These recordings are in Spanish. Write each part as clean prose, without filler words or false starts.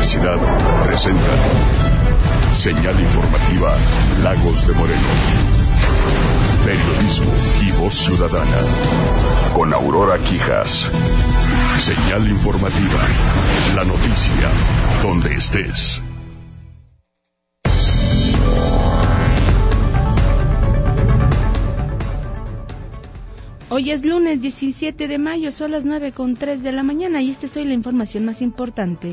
Publicidad presenta Señal Informativa Lagos de Moreno. Periodismo y voz ciudadana. Con Aurora Quijas. Señal Informativa. La noticia donde estés. Hoy es lunes 17 de mayo, son las 9:03 de la mañana y esta es hoy la información más importante.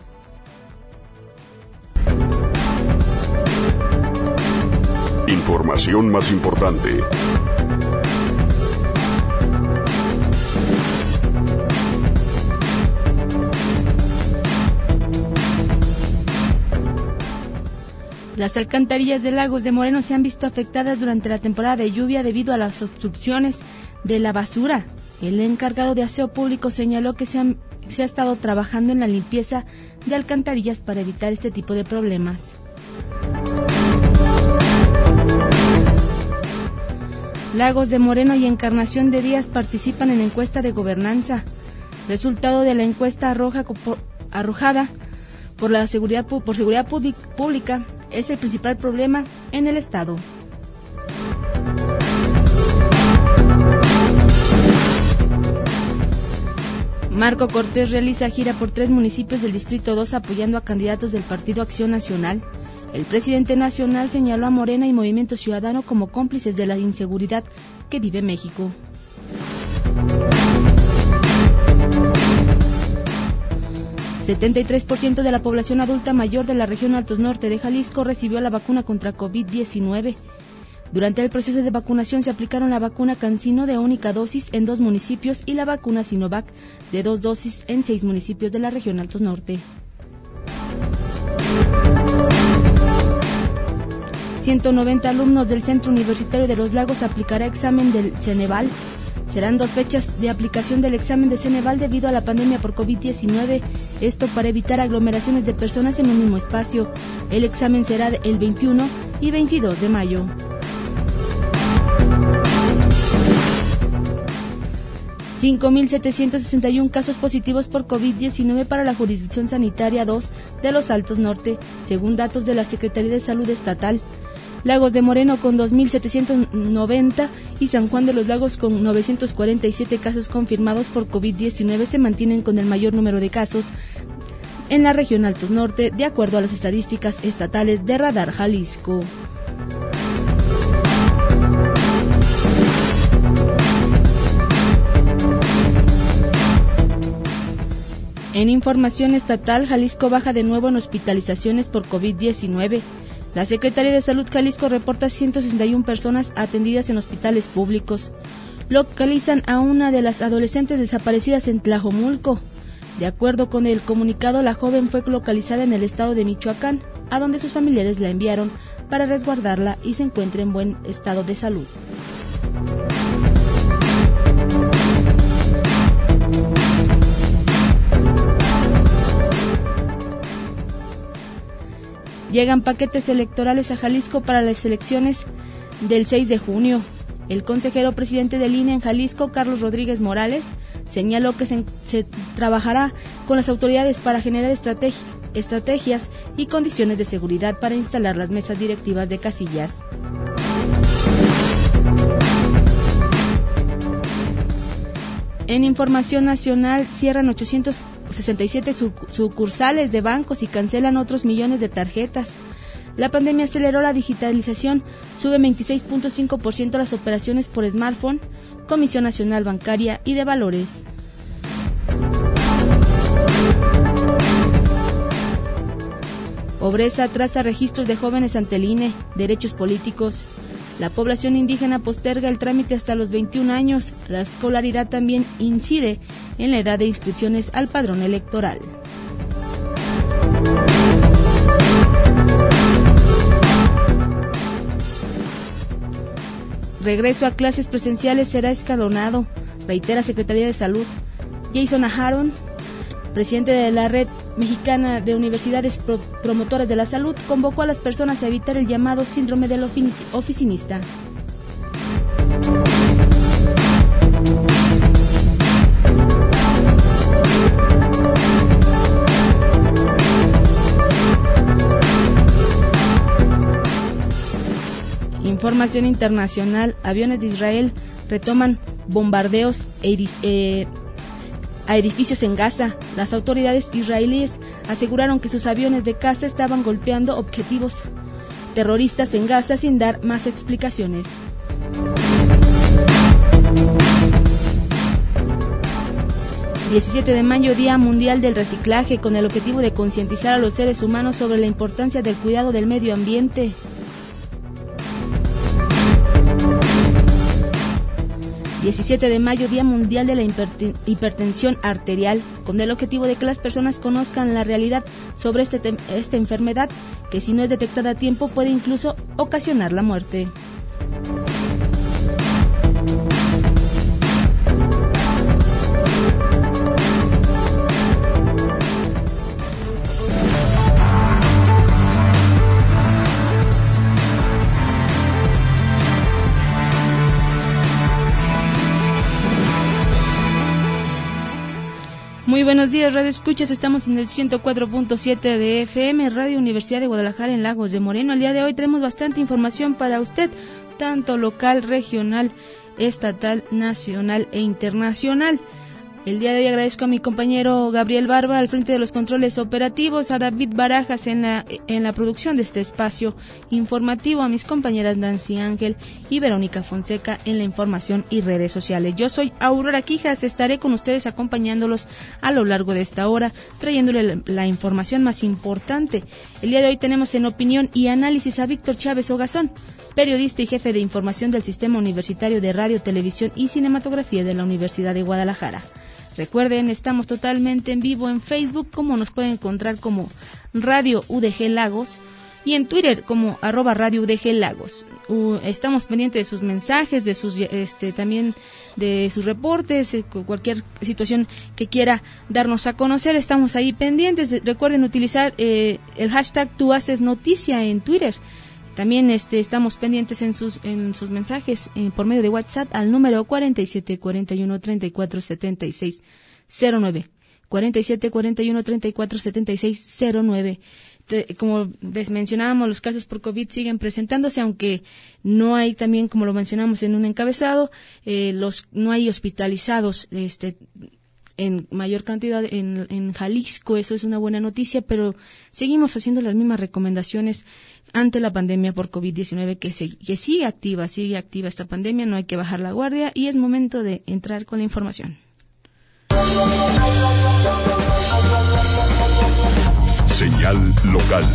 Información más importante. Las alcantarillas de Lagos de Moreno se han visto afectadas durante la temporada de lluvia debido a las obstrucciones de la basura. El encargado de aseo público señaló que se ha estado trabajando en la limpieza de alcantarillas para evitar este tipo de problemas. Lagos de Moreno y Encarnación de Díaz participan en la encuesta de gobernanza. Resultado de la encuesta arrojada por seguridad pública es el principal problema en el estado. Marco Cortés realiza gira por 3 municipios del Distrito 2 apoyando a candidatos del Partido Acción Nacional. El presidente nacional señaló a Morena y Movimiento Ciudadano como cómplices de la inseguridad que vive México. El 73% de la población adulta mayor de la región Altos Norte de Jalisco recibió la vacuna contra COVID-19. Durante el proceso de vacunación se aplicaron la vacuna CanSino de única dosis en 2 municipios y la vacuna Sinovac de 2 dosis en 6 municipios de la región Altos Norte. 190 alumnos del Centro Universitario de Los Lagos aplicará examen del Ceneval. Serán 2 fechas de aplicación del examen de Ceneval debido a la pandemia por COVID-19, esto para evitar aglomeraciones de personas en un mismo espacio. El examen será el 21 y 22 de mayo. $5,761 casos positivos por COVID-19 para la jurisdicción sanitaria 2 de los Altos Norte, según datos de la Secretaría de Salud Estatal. Lagos de Moreno con 2,790 y San Juan de los Lagos con 947 casos confirmados por COVID-19 se mantienen con el mayor número de casos en la región Altos Norte, de acuerdo a las estadísticas estatales de Radar Jalisco. En información estatal, Jalisco baja de nuevo en hospitalizaciones por COVID-19. La Secretaría de Salud Jalisco reporta 161 personas atendidas en hospitales públicos. Localizan a una de las adolescentes desaparecidas en Tlajomulco. De acuerdo con el comunicado, la joven fue localizada en el estado de Michoacán, a donde sus familiares la enviaron para resguardarla y se encuentra en buen estado de salud. Llegan paquetes electorales a Jalisco para las elecciones del 6 de junio. El consejero presidente del INE en Jalisco, Carlos Rodríguez Morales, señaló que se trabajará con las autoridades para generar estrategias y condiciones de seguridad para instalar las mesas directivas de casillas. En información nacional, cierran 867 sucursales de bancos y cancelan otros millones de tarjetas. La pandemia aceleró la digitalización, sube 26.5% las operaciones por smartphone, Comisión Nacional Bancaria y de Valores. Pobreza traza registros de jóvenes ante el INE, derechos políticos. La población indígena posterga el trámite hasta los 21 años. La escolaridad también incide en la edad de inscripciones al padrón electoral. Regreso a clases presenciales será escalonado, reitera Secretaría de Salud. Jason Aharon, presidente de la Red Mexicana de Universidades Promotoras de la Salud, convocó a las personas a evitar el llamado síndrome del oficinista. información internacional, aviones de Israel retoman bombardeos a edificios en Gaza. Las autoridades israelíes aseguraron que sus aviones de caza estaban golpeando objetivos terroristas en Gaza sin dar más explicaciones. El 17 de mayo, Día Mundial del Reciclaje, con el objetivo de concientizar a los seres humanos sobre la importancia del cuidado del medio ambiente. El 17 de mayo, Día Mundial de la Hipertensión Arterial, con el objetivo de que las personas conozcan la realidad sobre esta enfermedad, que si no es detectada a tiempo puede incluso ocasionar la muerte. Muy buenos días, Radio Escuchas. Estamos en el 104.7 de FM, Radio Universidad de Guadalajara en Lagos de Moreno. El día de hoy tenemos bastante información para usted, tanto local, regional, estatal, nacional e internacional. El día de hoy agradezco a mi compañero Gabriel Barba al frente de los controles operativos, a David Barajas en la producción de este espacio informativo, a mis compañeras Nancy Ángel y Verónica Fonseca en la información y redes sociales. Yo soy Aurora Quijas, estaré con ustedes acompañándolos a lo largo de esta hora, trayéndole la información más importante. El día de hoy tenemos en opinión y análisis a Víctor Chávez Ogazón, periodista y jefe de información del Sistema Universitario de Radio, Televisión y Cinematografía de la Universidad de Guadalajara. Recuerden, estamos totalmente en vivo en Facebook, como nos pueden encontrar como Radio UDG Lagos, y en Twitter como @Radio UDG Lagos. Estamos pendientes de sus mensajes, de sus también de sus reportes, cualquier situación que quiera darnos a conocer, estamos ahí pendientes. Recuerden utilizar el hashtag Tú Haces Noticia en Twitter. También estamos pendientes en sus mensajes por medio de WhatsApp al número 47 41 34 76 09. 47 41 34 76 09. Como les mencionábamos, los casos por COVID siguen presentándose, aunque no hay, también como lo mencionamos en un encabezado, no hay hospitalizados en mayor cantidad en Jalisco. Eso es una buena noticia, pero seguimos haciendo las mismas recomendaciones ante la pandemia por COVID-19, que sigue activa esta pandemia. No hay que bajar la guardia y es momento de entrar con la información. Señal local.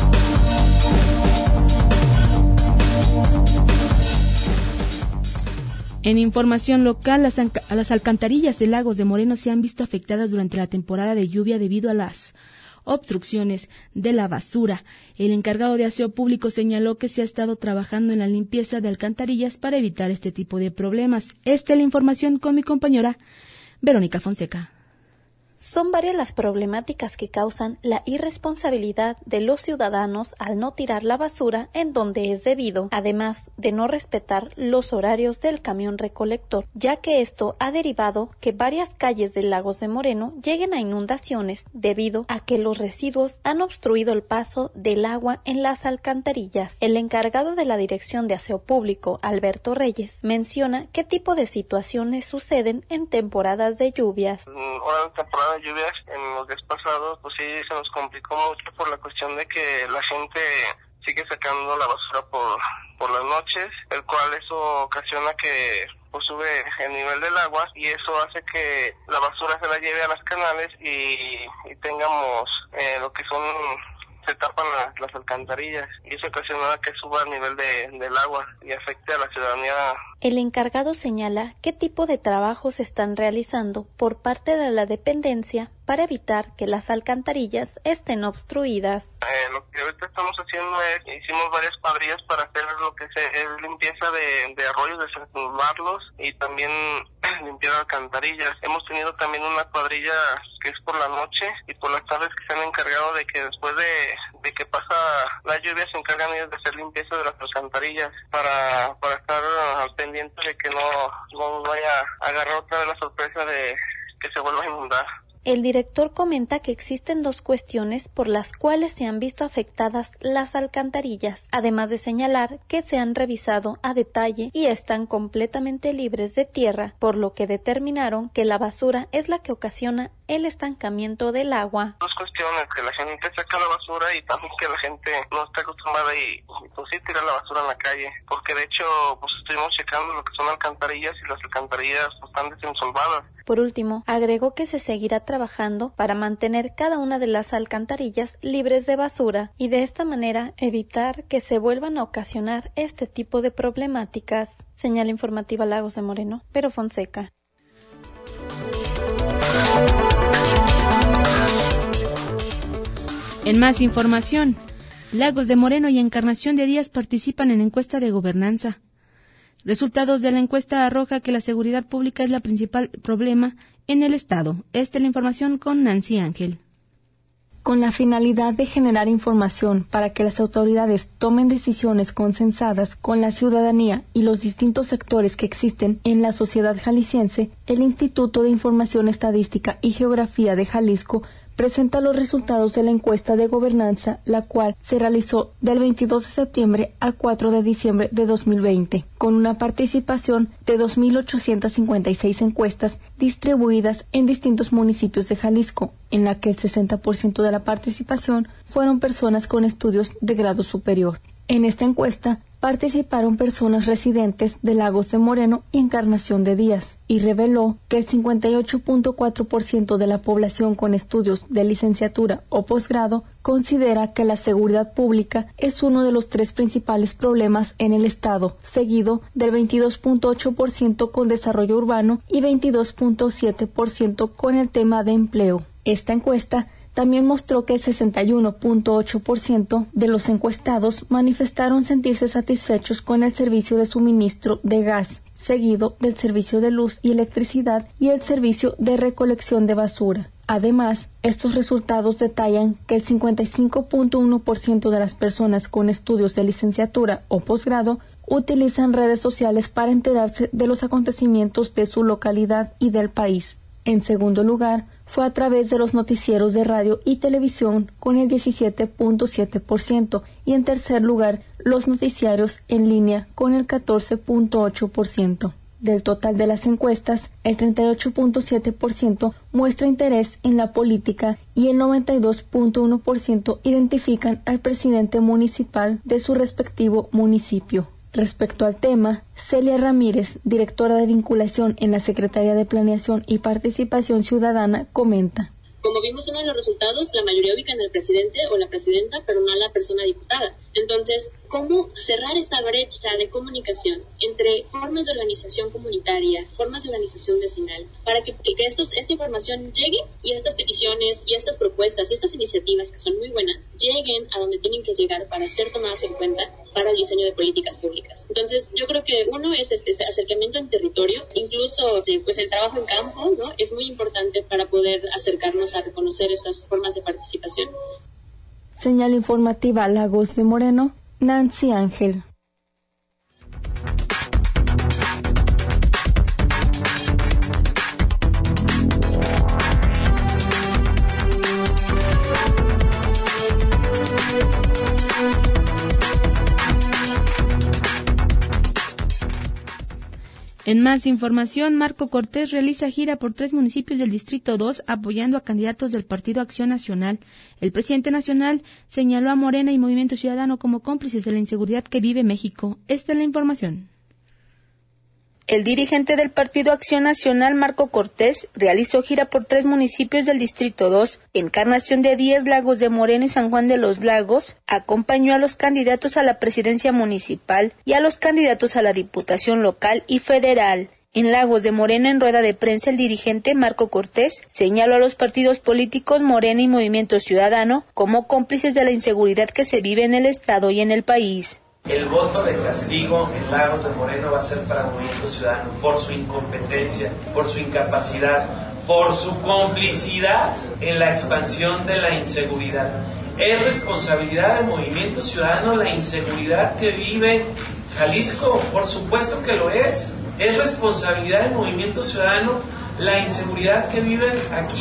En información local, las alcantarillas de Lagos de Moreno se han visto afectadas durante la temporada de lluvia debido a las obstrucciones de la basura. El encargado de aseo público señaló que se ha estado trabajando en la limpieza de alcantarillas para evitar este tipo de problemas. Esta es la información con mi compañera Verónica Fonseca. Son varias las problemáticas que causan la irresponsabilidad de los ciudadanos al no tirar la basura en donde es debido, además de no respetar los horarios del camión recolector, ya que esto ha derivado que varias calles de Lagos de Moreno lleguen a inundaciones debido a que los residuos han obstruido el paso del agua en las alcantarillas. El encargado de la Dirección de Aseo Público, Alberto Reyes, menciona qué tipo de situaciones suceden en temporadas de lluvias. De lluvias en los días pasados, pues sí se nos complicó mucho por la cuestión de que la gente sigue sacando la basura por las noches, el cual eso ocasiona que pues sube el nivel del agua y eso hace que la basura se la lleve a las canales y tengamos lo que son, se tapan las alcantarillas y eso ocasiona que suba el nivel del agua y afecte a la ciudadanía. El encargado señala qué tipo de trabajos están realizando por parte de la dependencia para evitar que las alcantarillas estén obstruidas. Lo que ahorita estamos haciendo hicimos varias cuadrillas para hacer lo que es limpieza de arroyos, desempolvarlos y también limpiar alcantarillas. Hemos tenido también una cuadrilla que es por la noche y por las tardes que se han encargado de que después de que pasa la lluvia se encargan ellos de hacer limpieza de las alcantarillas para estar al pendiente de que no vaya a agarrar otra vez la sorpresa de que se vuelva a inundar. el director comenta que existen dos cuestiones por las cuales se han visto afectadas las alcantarillas, además de señalar que se han revisado a detalle y están completamente libres de tierra, por lo que determinaron que la basura es la que ocasiona el estancamiento del agua. Dos cuestiones, que la gente saca la basura y también que la gente no está acostumbrada y pues sí tira la basura en la calle, porque de hecho pues estuvimos checando lo que son alcantarillas y las alcantarillas pues, están desensolvadas. Por último, agregó que se seguirá trabajando para mantener cada una de las alcantarillas libres de basura y de esta manera evitar que se vuelvan a ocasionar este tipo de problemáticas. Señal informativa Lagos de Moreno, Pero Fonseca. En más información, Lagos de Moreno y Encarnación de Díaz participan en encuesta de gobernanza. Resultados de la encuesta arroja que la seguridad pública es el principal problema en el Estado. Esta es la información con Nancy Ángel. Con la finalidad de generar información para que las autoridades tomen decisiones consensadas con la ciudadanía y los distintos sectores que existen en la sociedad jalisciense, el Instituto de Información Estadística y Geografía de Jalisco presenta los resultados de la encuesta de gobernanza, la cual se realizó del 22 de septiembre al 4 de diciembre de 2020, con una participación de 2.856 encuestas distribuidas en distintos municipios de Jalisco, en la que el 60% de la participación fueron personas con estudios de grado superior. En esta encuesta participaron personas residentes de Lagos de Moreno y Encarnación de Díaz, y reveló que el 58.4% de la población con estudios de licenciatura o posgrado considera que la seguridad pública es uno de los 3 principales problemas en el Estado, seguido del 22.8% con desarrollo urbano y 22.7% con el tema de empleo. Esta encuesta también mostró que el 61.8% de los encuestados manifestaron sentirse satisfechos con el servicio de suministro de gas, seguido del servicio de luz y electricidad y el servicio de recolección de basura. Además, estos resultados detallan que el 55.1% de las personas con estudios de licenciatura o posgrado utilizan redes sociales para enterarse de los acontecimientos de su localidad y del país. En segundo lugar, fue a través de los noticieros de radio y televisión con el 17.7% y en tercer lugar, los noticiarios en línea con el 14.8%. Del total de las encuestas, el 38.7% muestra interés en la política y el 92.1% identifican al presidente municipal de su respectivo municipio. Respecto al tema, Celia Ramírez, directora de vinculación en la Secretaría de Planeación y Participación Ciudadana, comenta. Como vimos uno de los resultados, la mayoría ubican al presidente o la presidenta, pero no a la persona diputada. Entonces, ¿cómo cerrar esa brecha de comunicación entre formas de organización comunitaria, formas de organización vecinal, para que esta información llegue y estas peticiones y estas propuestas y estas iniciativas que son muy buenas lleguen a donde tienen que llegar para ser tomadas en cuenta para el diseño de políticas públicas? Entonces, yo creo que uno es este acercamiento en territorio, incluso pues el trabajo en campo, ¿no? Es muy importante para poder acercarnos a reconocer estas formas de participación. Señal informativa Lagos de Moreno, Nancy Ángel. En más información, Marco Cortés realiza gira por 3 municipios del Distrito 2 apoyando a candidatos del Partido Acción Nacional. El presidente nacional señaló a Morena y Movimiento Ciudadano como cómplices de la inseguridad que vive México. Esta es la información. El dirigente del Partido Acción Nacional, Marco Cortés, realizó gira por 3 municipios del Distrito 2, Encarnación de Díaz, Lagos de Moreno y San Juan de los Lagos. Acompañó a los candidatos a la presidencia municipal y a los candidatos a la diputación local y federal. En Lagos de Moreno, en rueda de prensa, el dirigente Marco Cortés señaló a los partidos políticos Morena y Movimiento Ciudadano como cómplices de la inseguridad que se vive en el Estado y en el país. El voto de castigo en Lagos de Moreno va a ser para Movimiento Ciudadano por su incompetencia, por su incapacidad, por su complicidad en la expansión de la inseguridad. Es responsabilidad del Movimiento Ciudadano la inseguridad que vive Jalisco, por supuesto que lo es. Es responsabilidad del Movimiento Ciudadano la inseguridad que viven aquí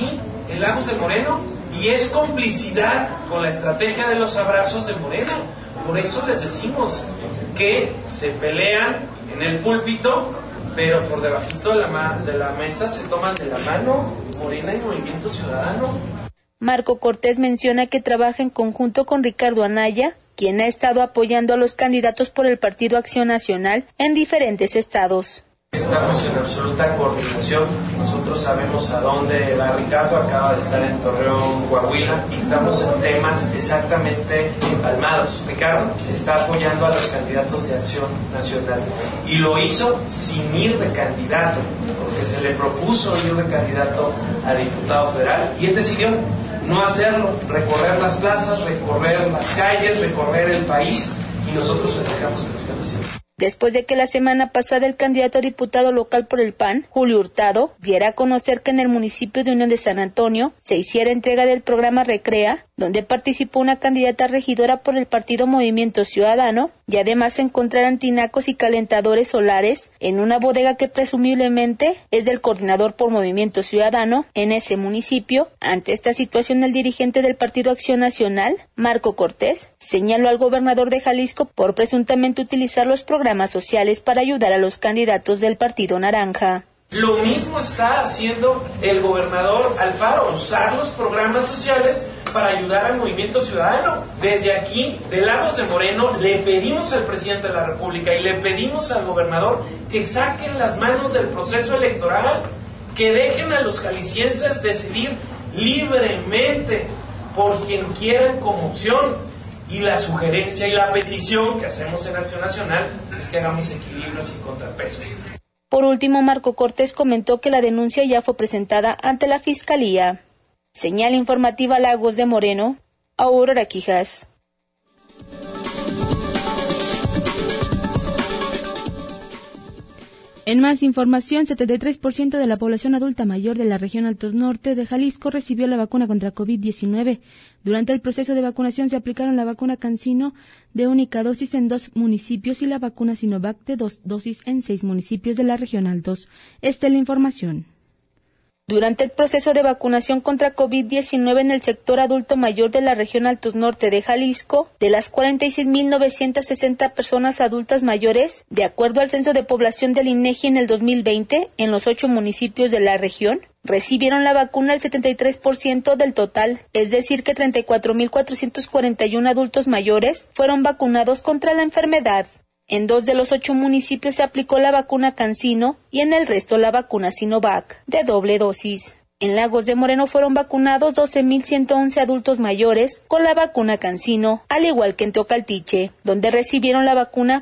en Lagos de Moreno y es complicidad con la estrategia de los abrazos de Morena. Por eso les decimos que se pelean en el púlpito, pero por debajito de la mesa se toman de la mano Morena y Movimiento Ciudadano. Marco Cortés menciona que trabaja en conjunto con Ricardo Anaya, quien ha estado apoyando a los candidatos por el Partido Acción Nacional en diferentes estados. Estamos en absoluta coordinación. Nosotros sabemos a dónde va Ricardo, acaba de estar en Torreón, Coahuila, y estamos en temas exactamente empalmados. Ricardo está apoyando a los candidatos de Acción Nacional y lo hizo sin ir de candidato, porque se le propuso ir de candidato a diputado federal y él decidió no hacerlo, recorrer las plazas, recorrer las calles, recorrer el país, y nosotros festejamos que lo están haciendo. Después de que la semana pasada el candidato a diputado local por el PAN, Julio Hurtado, diera a conocer que en el municipio de Unión de San Antonio se hiciera entrega del programa Recrea, donde participó una candidata regidora por el partido Movimiento Ciudadano, y además se encontraran tinacos y calentadores solares en una bodega que presumiblemente es del coordinador por Movimiento Ciudadano en ese municipio. Ante esta situación, el dirigente del Partido Acción Nacional, Marco Cortés, señaló al gobernador de Jalisco por presuntamente utilizar los programas sociales para ayudar a los candidatos del Partido Naranja. Lo mismo está haciendo el gobernador Alfaro, usar los programas sociales para ayudar al Movimiento Ciudadano. Desde aquí, de Lagos de Moreno, le pedimos al presidente de la República y le pedimos al gobernador que saquen las manos del proceso electoral, que dejen a los jaliscienses decidir libremente por quien quieran como opción. Y la sugerencia y la petición que hacemos en Acción Nacional es que hagamos equilibrios y contrapesos. Por último, Marco Cortés comentó que la denuncia ya fue presentada ante la Fiscalía. Señal informativa Lagos de Moreno, Aurora Quijas. En más información, 73% de la población adulta mayor de la región Altos Norte de Jalisco recibió la vacuna contra COVID-19. Durante el proceso de vacunación se aplicaron la vacuna CanSino de única dosis en 2 municipios y la vacuna Sinovac de 2 dosis en 6 municipios de la región Altos. Esta es la información. Durante el proceso de vacunación contra COVID-19 en el sector adulto mayor de la región Altos Norte de Jalisco, de las 46.960 personas adultas mayores, de acuerdo al Censo de Población del INEGI en el 2020, en los 8 municipios de la región, recibieron la vacuna el 73% del total, es decir que 34.441 adultos mayores fueron vacunados contra la enfermedad. En 2 de los 8 municipios se aplicó la vacuna CanSino y en el resto la vacuna Sinovac, de doble dosis. En Lagos de Moreno fueron vacunados 12.111 adultos mayores con la vacuna CanSino, al igual que en Tocaltiche, donde recibieron la vacuna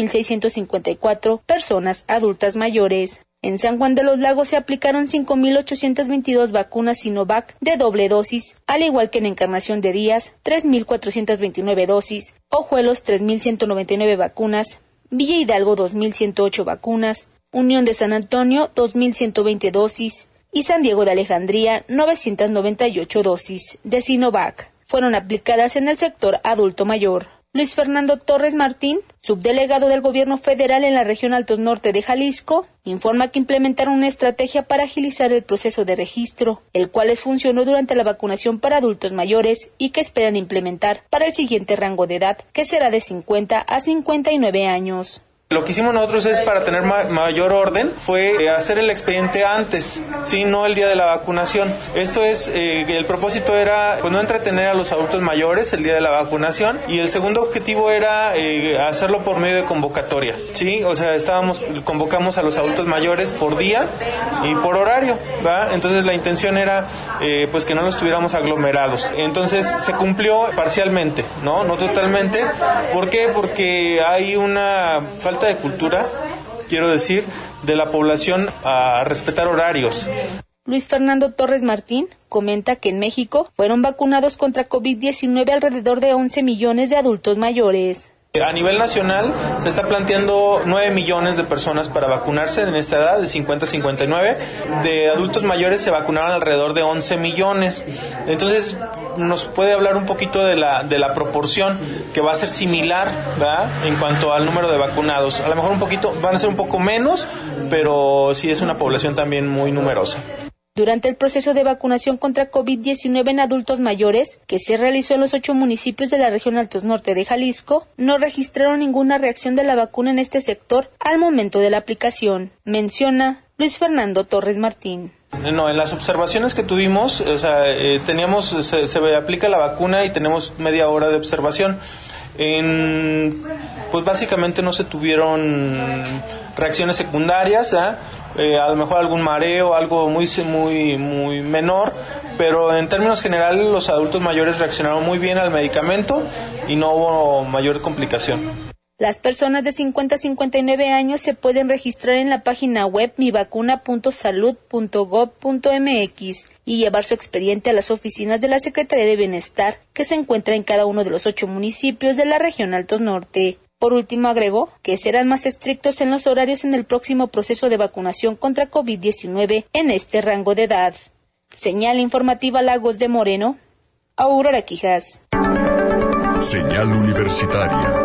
4.654 personas adultas mayores. En San Juan de los Lagos se aplicaron 5.822 vacunas Sinovac de doble dosis, al igual que en Encarnación de Díaz, 3.429 dosis, Ojuelos 3.199 vacunas, Villa Hidalgo 2.108 vacunas, Unión de San Antonio 2.120 dosis y San Diego de Alejandría 998 dosis de Sinovac. Fueron aplicadas en el sector adulto mayor. Luis Fernando Torres Martín, subdelegado del Gobierno Federal en la región Altos Norte de Jalisco, informa que implementaron una estrategia para agilizar el proceso de registro, el cual les funcionó durante la vacunación para adultos mayores y que esperan implementar para el siguiente rango de edad, que será de 50 a 59 años. Lo que hicimos nosotros es, para tener mayor orden, fue hacer el expediente antes, ¿sí? No el día de la vacunación. Esto es, el propósito era pues no entretener a los adultos mayores el día de la vacunación, y el segundo objetivo era hacerlo por medio de convocatoria, ¿sí? O sea, convocamos a los adultos mayores por día y por horario, ¿va? Entonces la intención era pues que no los tuviéramos aglomerados. Entonces se cumplió parcialmente, no totalmente. ¿Por qué? Porque hay una falta de cultura, quiero decir, de la población a respetar horarios. Luis Fernando Torres Martín comenta que en México fueron vacunados contra COVID-19 alrededor de 11 millones de adultos mayores. A nivel nacional se está planteando 9 millones de personas para vacunarse en esta edad, de 50 a 59. De adultos mayores se vacunaron alrededor de 11 millones. Entonces nos puede hablar un poquito de la proporción, que va a ser similar, ¿verdad?, en cuanto al número de vacunados. A lo mejor van a ser un poco menos, pero sí es una población también muy numerosa. Durante el proceso de vacunación contra COVID-19 en adultos mayores, que se realizó en los 8 municipios de la región Altos Norte de Jalisco, no registraron ninguna reacción de la vacuna en este sector al momento de la aplicación, menciona Luis Fernando Torres Martín. No, en las observaciones que tuvimos, se aplica la vacuna y tenemos media hora de observación. Pues básicamente no se tuvieron reacciones secundarias, a lo mejor algún mareo, algo muy menor, pero en términos generales los adultos mayores reaccionaron muy bien al medicamento y no hubo mayor complicación. Las personas de 50 a 59 años se pueden registrar en la página web mivacuna.salud.gov.mx y llevar su expediente a las oficinas de la Secretaría de Bienestar, que se encuentra en cada uno de los 8 municipios de la región Altos Norte. Por último, agregó que serán más estrictos en los horarios en el próximo proceso de vacunación contra COVID-19 en este rango de edad. Señal informativa Lagos de Moreno, Aurora Quijas. Señal universitaria.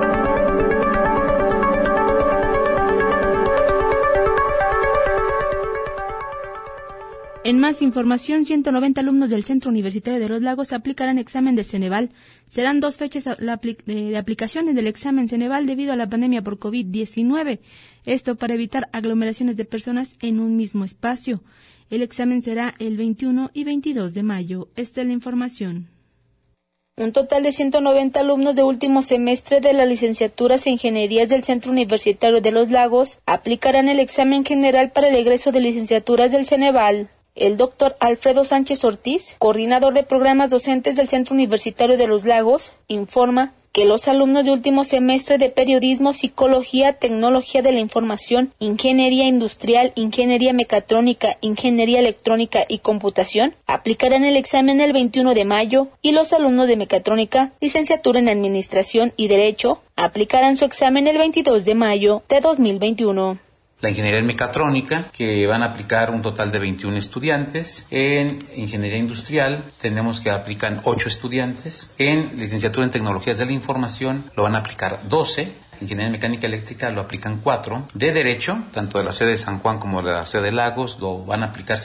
En más información, 190 alumnos del Centro Universitario de Los Lagos aplicarán examen de Ceneval. Serán 2 fechas de aplicaciones del examen Ceneval debido a la pandemia por COVID-19. Esto para evitar aglomeraciones de personas en un mismo espacio. El examen será el 21 y 22 de mayo. Esta es la información. Un total de 190 alumnos de último semestre de las licenciaturas en Ingenierías del Centro Universitario de Los Lagos aplicarán el examen general para el egreso de licenciaturas del Ceneval. El doctor Alfredo Sánchez Ortiz, coordinador de programas docentes del Centro Universitario de Los Lagos, informa que los alumnos de último semestre de Periodismo, Psicología, Tecnología de la Información, Ingeniería Industrial, Ingeniería Mecatrónica, Ingeniería Electrónica y Computación aplicarán el examen el 21 de mayo y los alumnos de Mecatrónica, Licenciatura en Administración y Derecho aplicarán su examen el 22 de mayo de 2021. La ingeniería en mecatrónica, que van a aplicar un total de 21 estudiantes. En ingeniería industrial tenemos que aplican 8 estudiantes. En licenciatura en tecnologías de la información lo van a aplicar 12. Ingeniería en mecánica eléctrica lo aplican 4. De derecho, tanto de la sede de San Juan como de la sede de Lagos, lo van a aplicar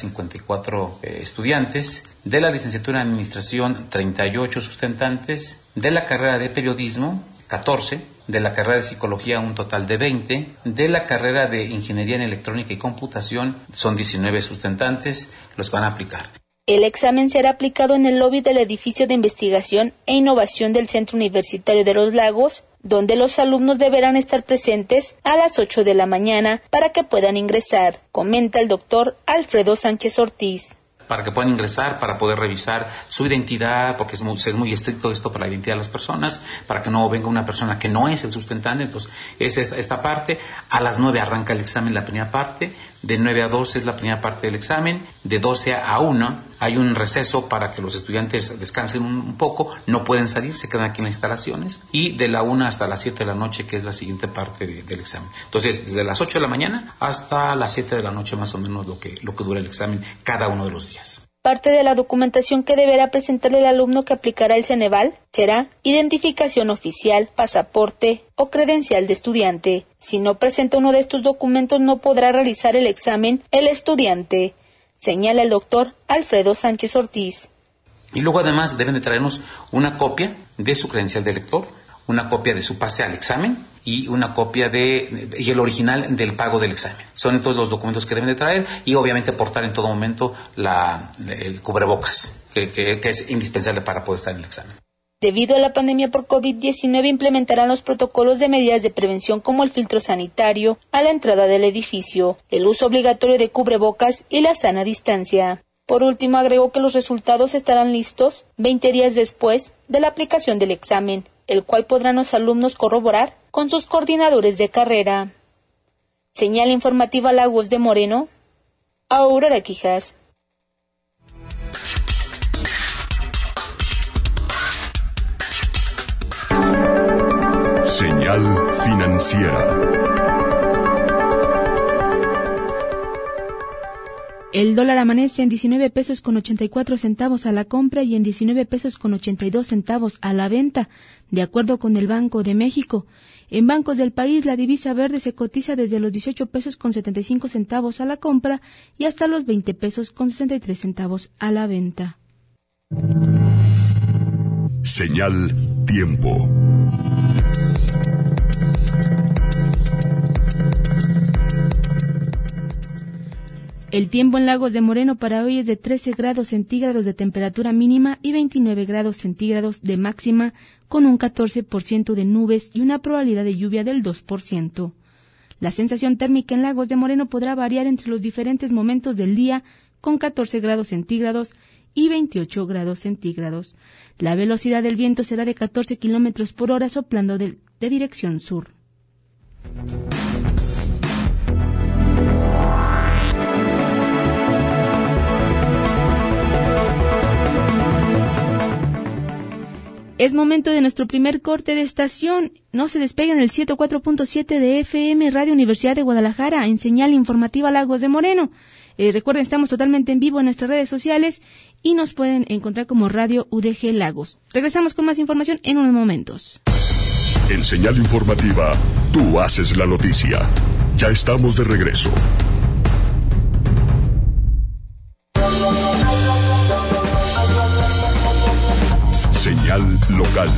54 estudiantes. De la licenciatura en administración, 38 sustentantes. De la carrera de periodismo, 14. De la carrera de psicología un total de 20, de la carrera de ingeniería en electrónica y computación son 19 sustentantes los que van a aplicar. El examen será aplicado en el lobby del edificio de investigación e innovación del Centro Universitario de Los Lagos, donde los alumnos deberán estar presentes a las 8 de la mañana para que puedan ingresar, comenta el doctor Alfredo Sánchez Ortiz. Para que puedan ingresar, para poder revisar su identidad, porque es muy estricto esto para la identidad de las personas, para que no venga una persona que no es el sustentante. Entonces, es esta parte. A las 9 arranca el examen, la primera parte. De 9 a 12 es la primera parte del examen. De 12 a 1 hay un receso para que los estudiantes descansen un poco. No pueden salir, se quedan aquí en las instalaciones. Y de la 1 hasta las 7 de la noche, que es la siguiente parte del examen. Entonces, desde las 8 de la mañana hasta las 7 de la noche, más o menos lo que dura el examen cada uno de los días. Parte de la documentación que deberá presentar el alumno que aplicará el Ceneval será identificación oficial, pasaporte o credencial de estudiante. Si no presenta uno de estos documentos, no podrá realizar el examen el estudiante, señala el doctor Alfredo Sánchez Ortiz. Y luego además deben de traernos una copia de su credencial de lector, una copia de su pase al examen y una copia y el original del pago del examen. Son todos los documentos que deben de traer y obviamente portar en todo momento el cubrebocas, que es indispensable para poder estar en el examen. Debido a la pandemia por COVID-19, implementarán los protocolos de medidas de prevención como el filtro sanitario a la entrada del edificio, el uso obligatorio de cubrebocas y la sana distancia. Por último, agregó que los resultados estarán listos 20 días después de la aplicación del examen, el cual podrán los alumnos corroborar con sus coordinadores de carrera. Señal informativa Lagos de Moreno, Aurora Quijas. Señal financiera. El dólar amanece en 19 pesos con 84 centavos a la compra y en 19 pesos con 82 centavos a la venta, de acuerdo con el Banco de México. En bancos del país, la divisa verde se cotiza desde los 18 pesos con 75 centavos a la compra y hasta los 20 pesos con 63 centavos a la venta. Señal Tiempo. El tiempo en Lagos de Moreno para hoy es de 13 grados centígrados de temperatura mínima y 29 grados centígrados de máxima, con un 14% de nubes y una probabilidad de lluvia del 2%. La sensación térmica en Lagos de Moreno podrá variar entre los diferentes momentos del día, con 14 grados centígrados y 28 grados centígrados. La velocidad del viento será de 14 kilómetros por hora soplando de dirección sur. Es momento de nuestro primer corte de estación. No se despeguen el 104.7 de FM Radio Universidad de Guadalajara en señal informativa Lagos de Moreno. Recuerden, estamos totalmente en vivo en nuestras redes sociales y nos pueden encontrar como Radio UDG Lagos. Regresamos con más información en unos momentos. En señal informativa, tú haces la noticia. Ya estamos de regreso. Señal local.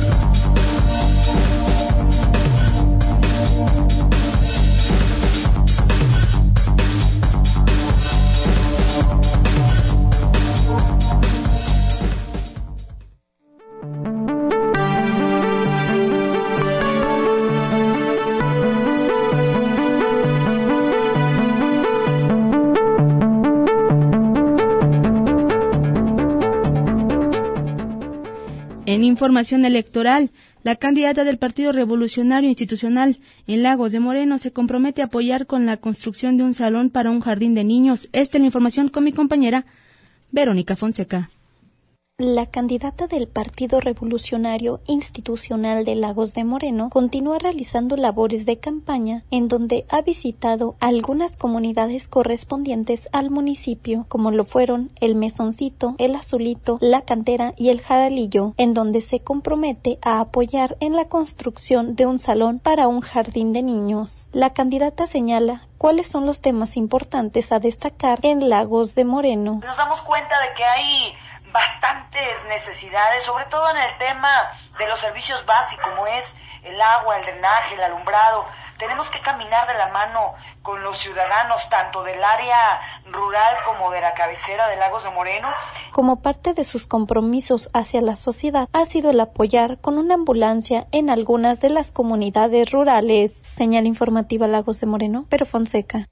En información electoral, la candidata del Partido Revolucionario Institucional en Lagos de Moreno se compromete a apoyar con la construcción de un salón para un jardín de niños. Esta es la información con mi compañera Verónica Fonseca. La candidata del Partido Revolucionario Institucional de Lagos de Moreno continúa realizando labores de campaña en donde ha visitado algunas comunidades correspondientes al municipio, como lo fueron El Mesoncito, El Azulito, La Cantera y El Jaralillo, en donde se compromete a apoyar en la construcción de un salón para un jardín de niños. La candidata señala cuáles son los temas importantes a destacar en Lagos de Moreno. Nos damos cuenta de que hay bastantes necesidades, sobre todo en el tema de los servicios básicos, como es el agua, el drenaje, el alumbrado. Tenemos que caminar de la mano con los ciudadanos, tanto del área rural como de la cabecera de Lagos de Moreno. Como parte de sus compromisos hacia la sociedad, ha sido el apoyar con una ambulancia en algunas de las comunidades rurales. Señal informativa Lagos de Moreno, Pero Fonseca.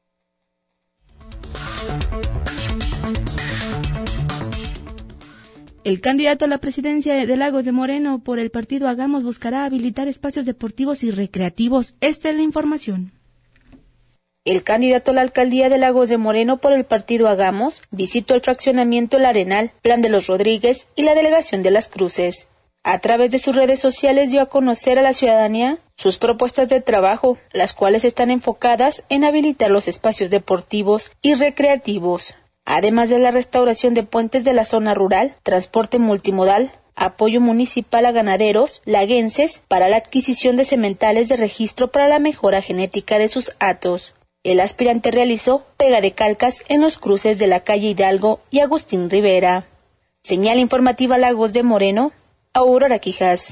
El candidato a la presidencia de Lagos de Moreno por el partido Hagamos buscará habilitar espacios deportivos y recreativos. Esta es la información. El candidato a la alcaldía de Lagos de Moreno por el partido Hagamos visitó el fraccionamiento El Arenal, Plan de los Rodríguez y la delegación de Las Cruces. A través de sus redes sociales dio a conocer a la ciudadanía sus propuestas de trabajo, las cuales están enfocadas en habilitar los espacios deportivos y recreativos, además de la restauración de puentes de la zona rural, transporte multimodal, apoyo municipal a ganaderos laguenses para la adquisición de sementales de registro para la mejora genética de sus hatos. El aspirante realizó pega de calcas en los cruces de la calle Hidalgo y Agustín Rivera. Señal informativa Lagos de Moreno, Aurora Quijas.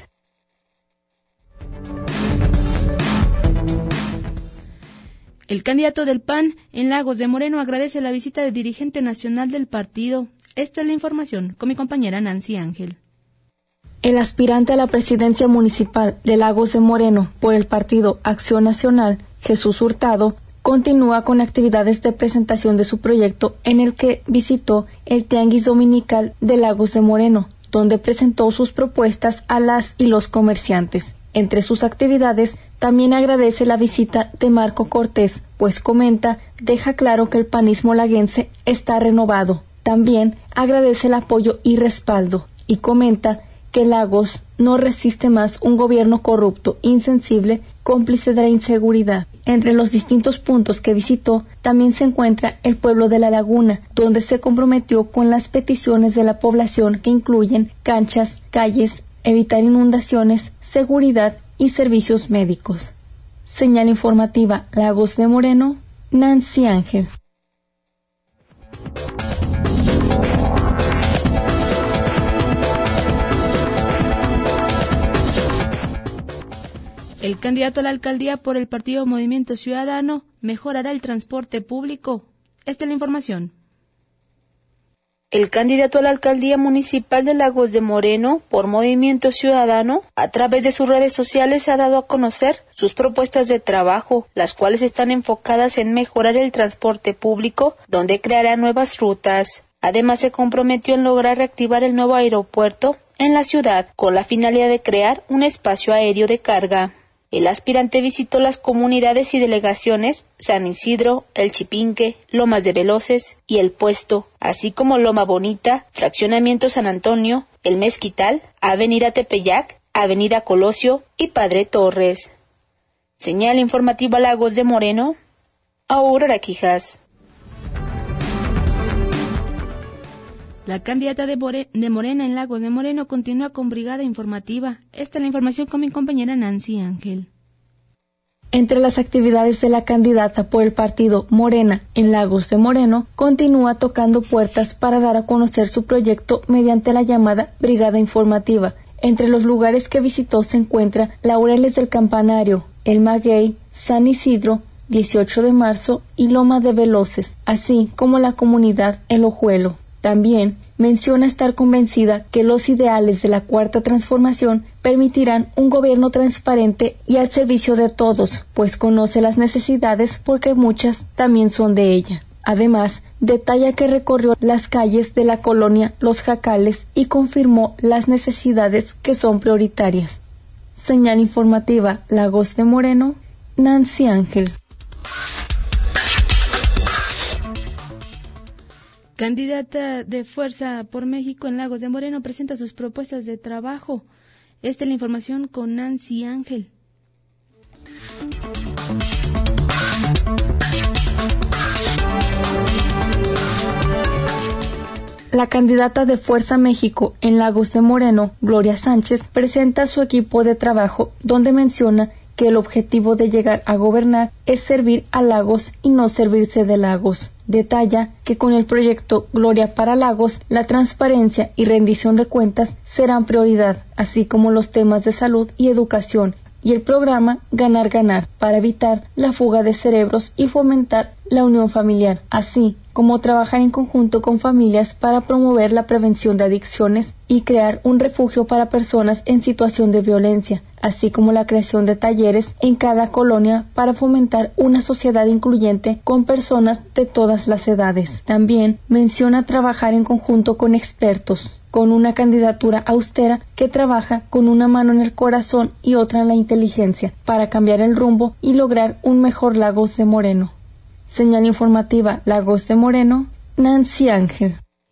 El candidato del PAN en Lagos de Moreno agradece la visita del dirigente nacional del partido. Esta es la información con mi compañera Nancy Ángel. El aspirante a la presidencia municipal de Lagos de Moreno por el partido Acción Nacional, Jesús Hurtado, continúa con actividades de presentación de su proyecto en el que visitó el Tianguis Dominical de Lagos de Moreno, donde presentó sus propuestas a las y los comerciantes. Entre sus actividades, también agradece la visita de Marco Cortés, pues comenta, deja claro que el panismo laguense está renovado. También agradece el apoyo y respaldo, y comenta que Lagos no resiste más un gobierno corrupto, insensible, cómplice de la inseguridad. Entre los distintos puntos que visitó también se encuentra el pueblo de La Laguna, donde se comprometió con las peticiones de la población que incluyen canchas, calles, evitar inundaciones, seguridad y servicios médicos. Señal informativa Lagos de Moreno, Nancy Ángel. El candidato a la alcaldía por el partido Movimiento Ciudadano mejorará el transporte público. Esta es la información. El candidato a la alcaldía municipal de Lagos de Moreno por Movimiento Ciudadano, a través de sus redes sociales ha dado a conocer sus propuestas de trabajo, las cuales están enfocadas en mejorar el transporte público, donde creará nuevas rutas. Además, se comprometió en lograr reactivar el nuevo aeropuerto en la ciudad, con la finalidad de crear un espacio aéreo de carga. El aspirante visitó las comunidades y delegaciones San Isidro, El Chipinque, Lomas de Veloces y El Puesto, así como Loma Bonita, Fraccionamiento San Antonio, El Mezquital, Avenida Tepeyac, Avenida Colosio y Padre Torres. Señal informativa Lagos de Moreno, Aurora Quijas. La candidata de Morena en Lagos de Moreno continúa con brigada informativa. Esta es la información con mi compañera Nancy Ángel. Entre las actividades de la candidata por el partido Morena en Lagos de Moreno, continúa tocando puertas para dar a conocer su proyecto mediante la llamada brigada informativa. Entre los lugares que visitó se encuentra Laureles del Campanario, El Maguey, San Isidro, 18 de marzo y Loma de Veloces, así como la comunidad El Ojuelo. También menciona estar convencida que los ideales de la Cuarta Transformación permitirán un gobierno transparente y al servicio de todos, pues conoce las necesidades porque muchas también son de ella. Además, detalla que recorrió las calles de la colonia Los Jacales y confirmó las necesidades que son prioritarias. Señal informativa Lagos de Moreno, Nancy Ángel. Candidata de Fuerza por México en Lagos de Moreno presenta sus propuestas de trabajo. Esta es la información con Nancy Ángel. La candidata de Fuerza México en Lagos de Moreno, Gloria Sánchez, presenta su equipo de trabajo, donde menciona que el objetivo de llegar a gobernar es servir a Lagos y no servirse de Lagos. Detalla que con el proyecto Gloria para Lagos, la transparencia y rendición de cuentas serán prioridad, así como los temas de salud y educación, y el programa Ganar Ganar, para evitar la fuga de cerebros y fomentar la unión familiar, así como trabajar en conjunto con familias para promover la prevención de adicciones y crear un refugio para personas en situación de violencia, así como la creación de talleres en cada colonia para fomentar una sociedad incluyente con personas de todas las edades. También menciona trabajar en conjunto con expertos, con una candidatura austera que trabaja con una mano en el corazón y otra en la inteligencia, para cambiar el rumbo y lograr un mejor Lagos de Moreno. Señal informativa Lagos de Moreno, Nancy Ángel.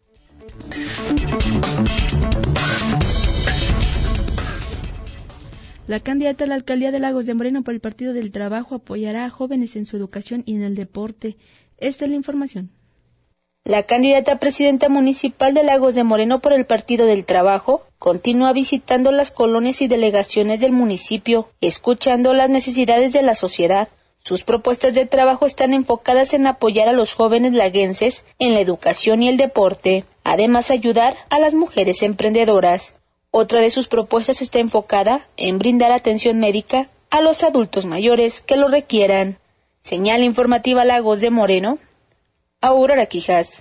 La candidata a la alcaldía de Lagos de Moreno por el Partido del Trabajo apoyará a jóvenes en su educación y en el deporte. Esta es la información. La candidata a presidenta municipal de Lagos de Moreno por el Partido del Trabajo continúa visitando las colonias y delegaciones del municipio, escuchando las necesidades de la sociedad. Sus propuestas de trabajo están enfocadas en apoyar a los jóvenes laguenses en la educación y el deporte, además ayudar a las mujeres emprendedoras. Otra de sus propuestas está enfocada en brindar atención médica a los adultos mayores que lo requieran. Señal informativa Lagos de Moreno, Aurora Quijas.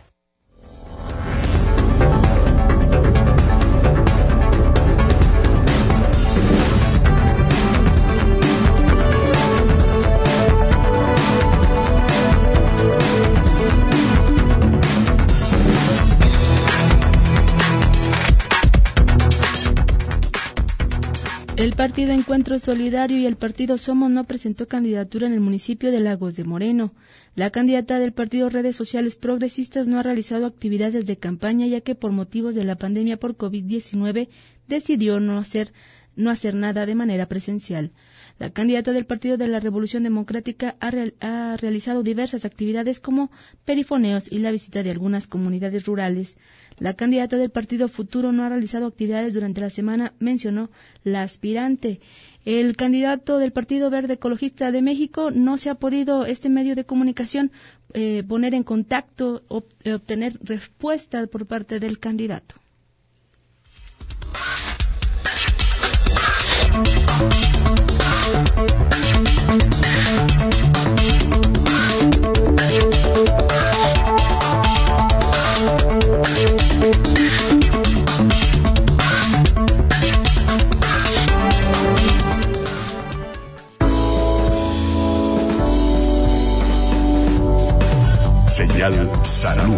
El Partido Encuentro Solidario y el Partido Somos no presentó candidatura en el municipio de Lagos de Moreno. La candidata del partido Redes Sociales Progresistas no ha realizado actividades de campaña, ya que por motivos de la pandemia por COVID-19 decidió no hacer no hacer nada de manera presencial. La candidata del Partido de la Revolución Democrática ha realizado diversas actividades como perifoneos y la visita de algunas comunidades rurales. La candidata del Partido Futuro no ha realizado actividades durante la semana, mencionó la aspirante. El candidato del Partido Verde Ecologista de México no se ha podido este medio de comunicación poner en contacto o obtener respuesta por parte del candidato. Señal Salud.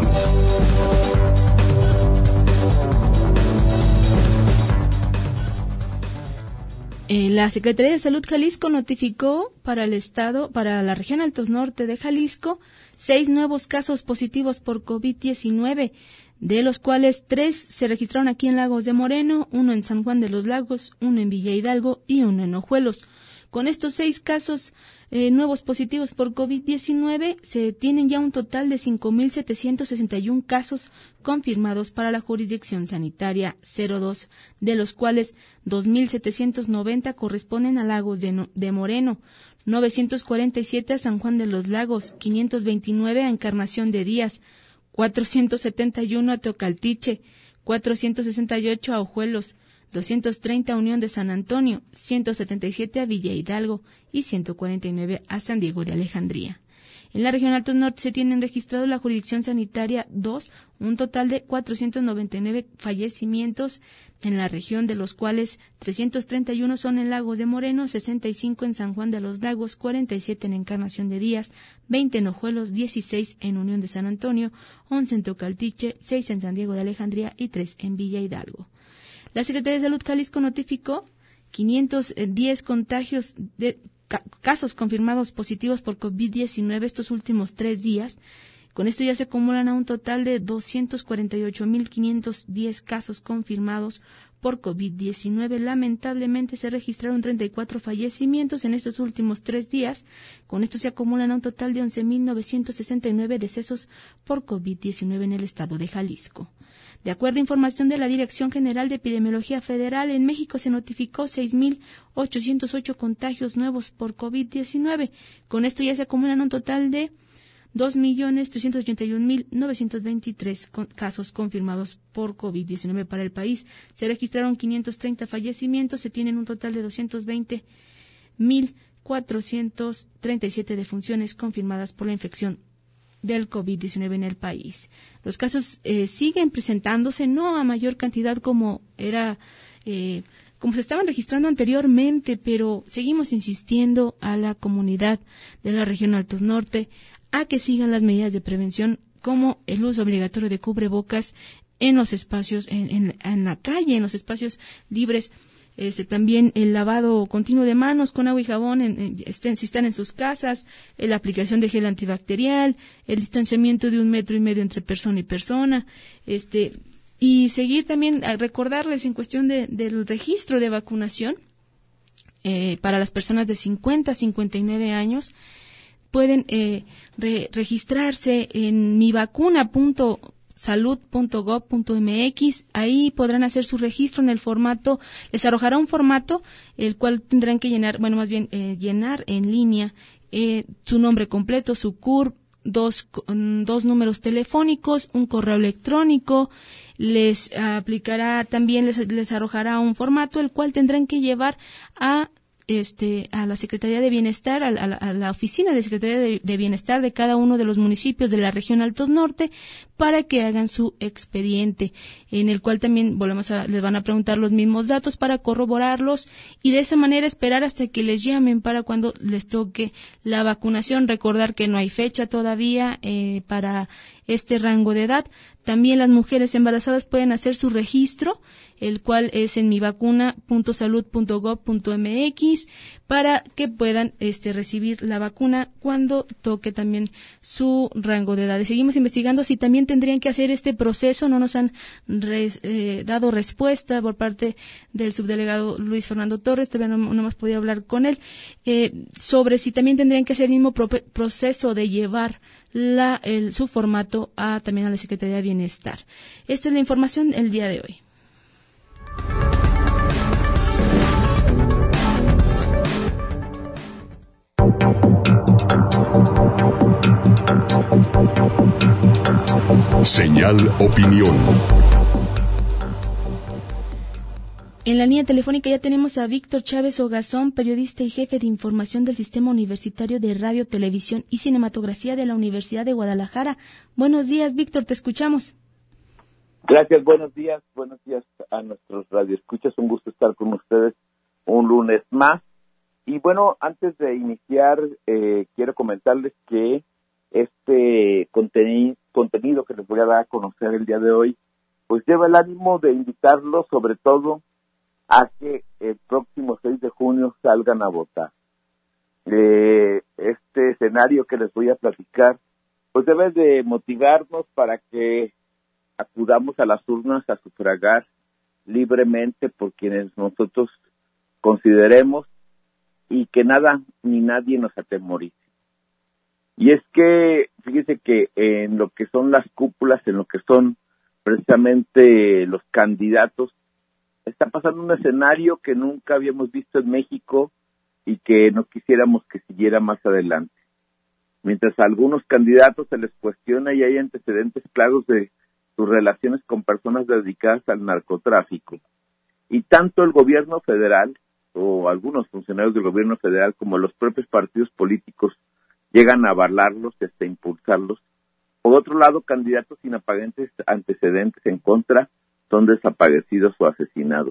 La Secretaría de Salud Jalisco notificó para la región Altos Norte de Jalisco 6 nuevos casos positivos por COVID-19, de los cuales 3 se registraron aquí en Lagos de Moreno, 1 en San Juan de los Lagos, 1 en Villa Hidalgo y 1 en Ojuelos. Con estos 6 casos nuevos positivos por COVID-19, se tienen ya un total de 5.761 casos confirmados para la jurisdicción sanitaria 02, de los cuales 2.790 corresponden a Lagos de Moreno, 947 a San Juan de los Lagos, 529 a Encarnación de Díaz, 471 a Teocaltiche, 468 a Ojuelos, 230 a Unión de San Antonio, 177 a Villa Hidalgo y 149 a San Diego de Alejandría. En la región Altos Norte se tienen registrados la jurisdicción sanitaria 2, un total de 499 fallecimientos en la región, de los cuales 331 son en Lagos de Moreno, 65 en San Juan de los Lagos, 47 en Encarnación de Díaz, 20 en Ojuelos, 16 en Unión de San Antonio, 11 en Teocaltiche, 6 en San Diego de Alejandría y 3 en Villa Hidalgo. La Secretaría de Salud Jalisco notificó 510 contagios de casos confirmados positivos por COVID-19 estos últimos 3 días. Con esto ya se acumulan a un total de 248.510 casos confirmados por COVID-19. Lamentablemente se registraron 34 fallecimientos en estos últimos 3 días. Con esto se acumulan a un total de 11.969 decesos por COVID-19 en el estado de Jalisco. De acuerdo a información de la Dirección General de Epidemiología Federal, en México se notificó 6.808 contagios nuevos por COVID-19. Con esto ya se acumulan un total de 2.381.923 casos confirmados por COVID-19 para el país. Se registraron 530 fallecimientos, se tienen un total de 220.437 defunciones confirmadas por la infección del COVID-19 en el país. Los casos siguen presentándose, no a mayor cantidad como se estaban registrando anteriormente, pero seguimos insistiendo a la comunidad de la región Altos Norte a que sigan las medidas de prevención, como el uso obligatorio de cubrebocas en los espacios, en la calle, en los espacios libres. También el lavado continuo de manos con agua y jabón si están en sus casas, la aplicación de gel antibacterial, el distanciamiento de 1,5 metros entre persona y persona, y seguir también a recordarles en cuestión del registro de vacunación para las personas de 50 a 59 años. Pueden registrarse en mivacuna.salud.gov.mx. Ahí podrán hacer su registro en el formato, les arrojará un formato el cual tendrán que llenar en línea su nombre completo, su CURP, dos números telefónicos, un correo electrónico. Les aplicará también, les arrojará un formato el cual tendrán que llevar a la Secretaría de Bienestar, a la oficina de Secretaría de Bienestar de cada uno de los municipios de la región Altos Norte, para que hagan su expediente, en el cual también les van a preguntar los mismos datos para corroborarlos, y de esa manera esperar hasta que les llamen para cuando les toque la vacunación. Recordar que no hay fecha todavía para este rango de edad. También las mujeres embarazadas pueden hacer su registro, el cual es en mivacuna.salud.gov.mx, para que puedan recibir la vacuna cuando toque también su rango de edad. Seguimos investigando si también tendrían que hacer este proceso. No nos han dado respuesta por parte del subdelegado Luis Fernando Torres, todavía no hemos podido hablar con él, sobre si también tendrían que hacer el mismo proceso de llevar su formato también a la Secretaría de Bienestar. Esta es la información el día de hoy. Señal Opinión. En la línea telefónica ya tenemos a Víctor Chávez Ogazón, periodista y jefe de información del Sistema Universitario de Radio, Televisión y Cinematografía de la Universidad de Guadalajara. Buenos días, Víctor, te escuchamos. Gracias, buenos días a nuestros radioescuchas, un gusto estar con ustedes un lunes más. Y bueno, antes de iniciar, quiero comentarles que este contenido que les voy a dar a conocer el día de hoy, pues lleva el ánimo de invitarlos sobre todo a que el próximo 6 de junio salgan a votar. Este escenario que les voy a platicar, pues debe de motivarnos para que acudamos a las urnas a sufragar libremente por quienes nosotros consideremos y que nada ni nadie nos atemorice. Y es que, fíjese que en lo que son las cúpulas, en lo que son precisamente los candidatos, está pasando un escenario que nunca habíamos visto en México y que no quisiéramos que siguiera más adelante. Mientras a algunos candidatos se les cuestiona y hay antecedentes claros de sus relaciones con personas dedicadas al narcotráfico, y tanto el gobierno federal o algunos funcionarios del gobierno federal como los propios partidos políticos llegan a avalarlos y hasta impulsarlos. Por otro lado, candidatos sin aparentes antecedentes en contra son desaparecidos o asesinados.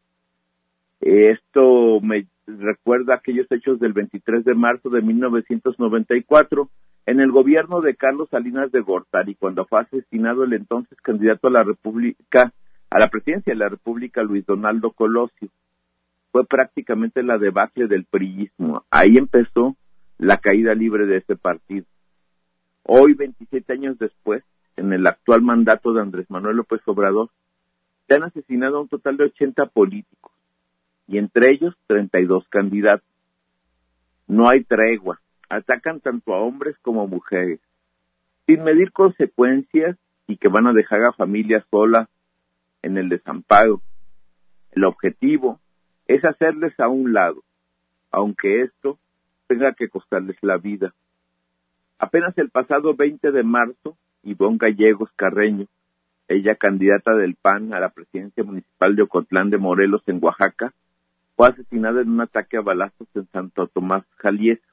Esto me recuerda aquellos hechos del 23 de marzo de 1994 en el gobierno de Carlos Salinas de Gortari, cuando fue asesinado el entonces candidato a la presidencia de la República, Luis Donaldo Colosio. Fue prácticamente la debacle del priismo. Ahí empezó la caída libre de ese partido. Hoy, 27 años después, en el actual mandato de Andrés Manuel López Obrador, se han asesinado a un total de 80 políticos, y entre ellos 32 candidatos. No hay tregua, atacan tanto a hombres como a mujeres, sin medir consecuencias y que van a dejar a familias solas en el desamparo. El objetivo es hacerles a un lado, aunque esto tenga que costarles la vida. Apenas el pasado 20 de marzo, Ivonne Gallegos Carreño, ella candidata del PAN a la presidencia municipal de Ocotlán de Morelos, en Oaxaca, fue asesinada en un ataque a balazos en Santo Tomás, Jalisco.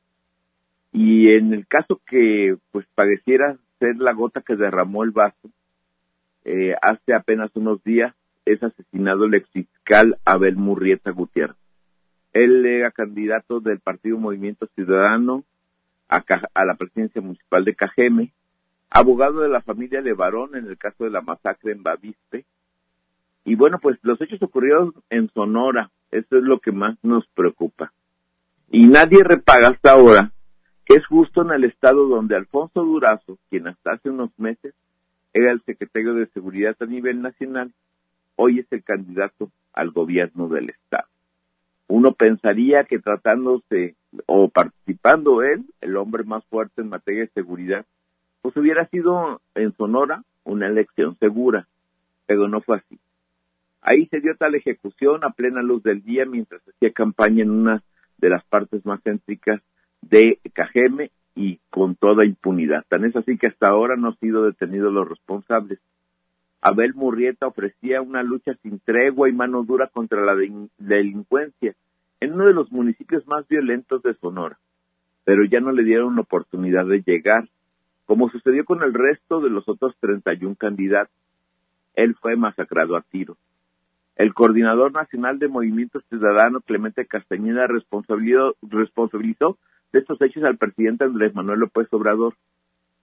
Y en el caso que pues pareciera ser la gota que derramó el vaso, hace apenas unos días es asesinado el exfiscal Abel Murrieta Gutiérrez. Él era candidato del Partido Movimiento Ciudadano a la presidencia municipal de Cajeme, abogado de la familia Levarón en el caso de la masacre en Bavispe. Y bueno, pues los hechos ocurrieron en Sonora, eso es lo que más nos preocupa. Y nadie repara hasta ahora que es justo en el estado donde Alfonso Durazo, quien hasta hace unos meses era el secretario de Seguridad a nivel nacional, hoy es el candidato al gobierno del estado. Uno pensaría que tratándose o participando él, el hombre más fuerte en materia de seguridad, pues hubiera sido en Sonora una elección segura, pero no fue así. Ahí se dio tal ejecución a plena luz del día mientras hacía campaña en una de las partes más céntricas de Cajeme y con toda impunidad. Tan es así que hasta ahora no han sido detenidos los responsables. Abel Murrieta ofrecía una lucha sin tregua y mano dura contra la delincuencia en uno de los municipios más violentos de Sonora, pero ya no le dieron oportunidad de llegar, como sucedió con el resto de los otros 31 candidatos. Él fue masacrado a tiros. El coordinador nacional de Movimiento Ciudadano, Clemente Castañeda, responsabilizó de estos hechos al presidente Andrés Manuel López Obrador.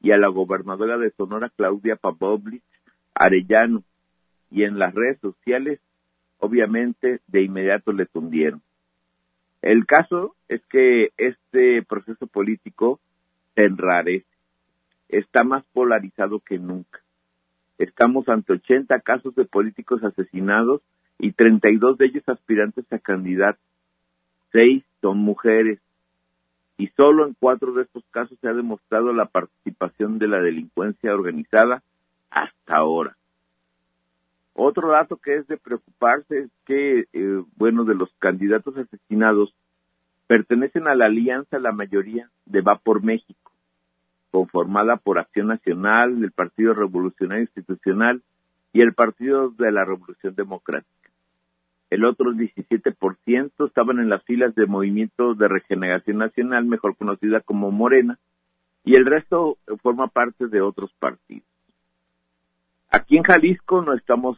y a la gobernadora de Sonora, Claudia Pavlovich Arellano, y en las redes sociales, obviamente, de inmediato le tundieron. El caso es que este proceso político se enrarece, está más polarizado que nunca. Estamos ante 80 casos de políticos asesinados y 32 de ellos aspirantes a candidatos. 6 son mujeres. Y solo en 4 de estos casos se ha demostrado la participación de la delincuencia organizada hasta ahora. Otro dato que es de preocuparse es que, de los candidatos asesinados pertenecen a la alianza, la mayoría, de Va por México, conformada por Acción Nacional, el Partido Revolucionario Institucional y el Partido de la Revolución Democrática. El otro 17% estaban en las filas de Movimiento de Regeneración Nacional, mejor conocida como Morena, y el resto forma parte de otros partidos. Aquí en Jalisco no estamos